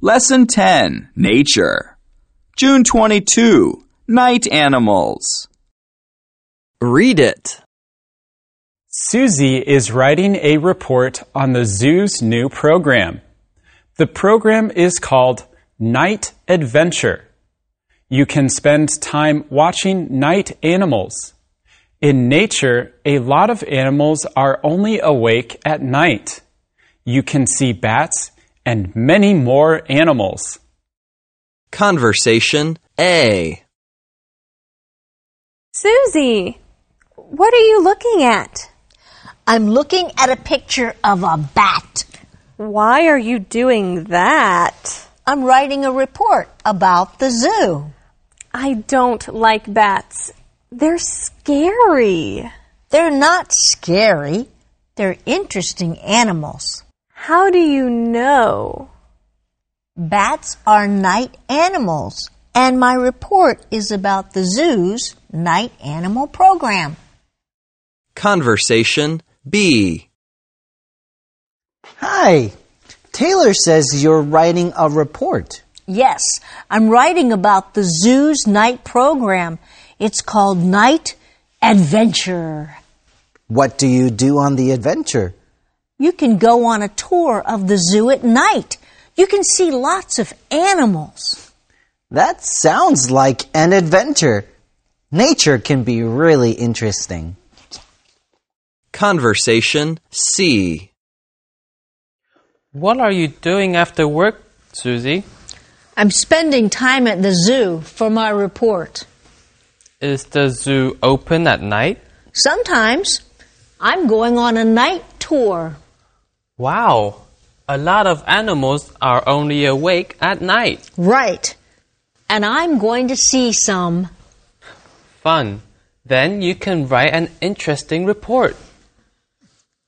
Lesson 10, Nature. June 22, Night Animals. Read it. Susie is writing a report on the zoo's new program. The program is called Night Adventure. You can spend time watching night animals. In nature, a lot of animals are only awake at night. You can see bats and many more animals. Conversation A. Susie, what are you looking at? I'm looking at a picture of a bat. Why are you doing that? I'm writing a report about the zoo. I don't like bats. They're scary. They're not scary. They're interesting animals. How do you know? Bats are night animals, and my report is about the zoo's night animal program. Conversation B. Hi. Taylor says you're writing a report. Yes, I'm writing about the zoo's night program. It's called Night Adventure. What do you do on the adventure? You can go on a tour of the zoo at night. You can see lots of animals. That sounds like an adventure. Nature can be really interesting. Conversation C. What are you doing after work, Susie? I'm spending time at the zoo for my report. Is the zoo open at night? Sometimes. I'm going on a night tour. Wow, a lot of animals are only awake at night. Right. And I'm going to see some. Fun. Then you can write an interesting report.